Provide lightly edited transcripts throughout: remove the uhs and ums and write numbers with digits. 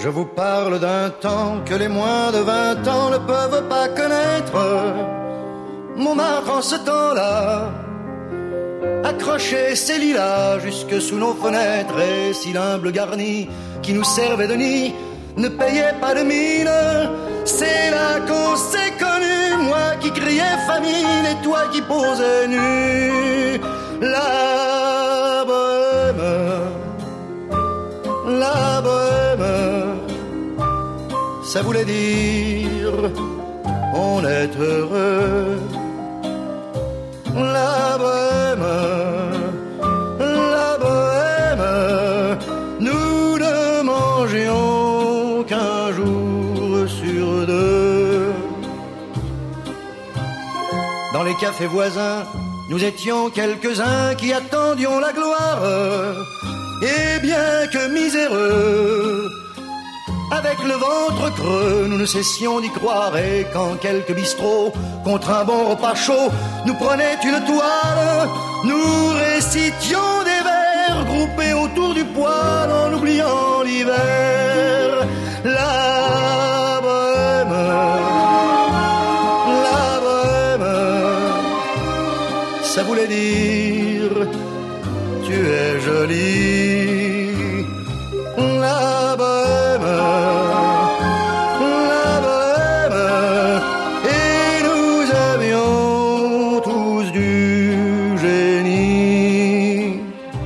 Je vous parle d'un temps que les moins de 20 ans ne peuvent pas connaître. Montmartre en ce temps-là accrochait ses lilas jusque sous nos fenêtres, et si l'humble garni qui nous servait de nid ne payait pas de mine, c'est là qu'on s'est connus, moi qui criais famine et toi qui posais nu. La bohème, ça voulait dire on est heureux. La bohème, nous ne mangions qu'un jour sur deux. Dans les cafés voisins, nous étions quelques-uns qui attendions la gloire. Et bien que miséreux, avec le ventre creux, nous ne cessions d'y croire. Et quand quelques bistrots, contre un bon repas chaud, nous prenaient une toile, nous récitions des vers groupés autour du poêle en oubliant l'hiver. La bohème, ça voulait dire tu es jolie. La bohème, et nous avions tous du génie.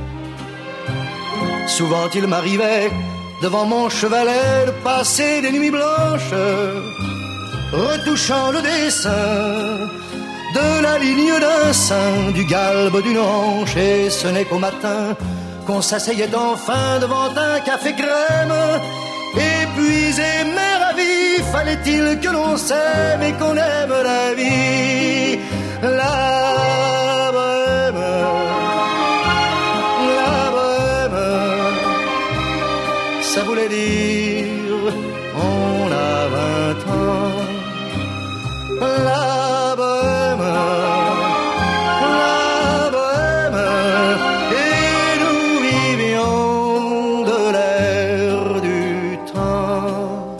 Souvent il m'arrivait devant mon chevalet de passer des nuits blanches, retouchant le dessin de la ligne d'un sein, du galbe d'une hanche, et ce n'est qu'au matin qu'on s'asseyait enfin devant un café crème. Épuisé mais ravi, fallait-il que l'on s'aime et qu'on aime la vie. La bohème, ça voulait dire on a 20 ans. La bohème, et nous vivions de l'air du temps.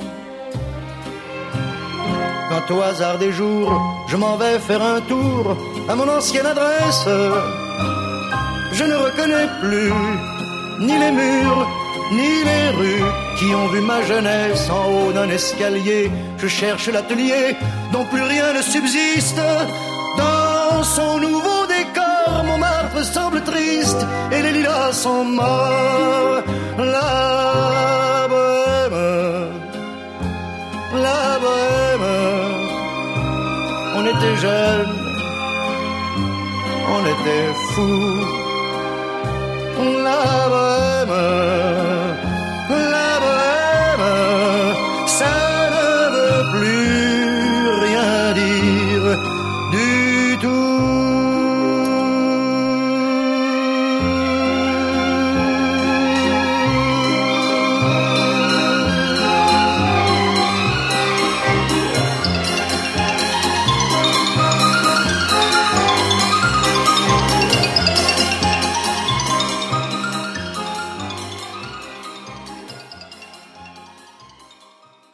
Quand au hasard des jours, je m'en vais faire un tour à mon ancienne adresse, je ne reconnais plus ni les murs, ni les rues qui ont vu ma jeunesse en haut d'un escalier. Je cherche l'atelier dont plus rien ne subsiste. Dans son nouveau décor, Montmartre semble triste et les lilas sont morts. La bohème, on était jeunes, on était fous. La bohème,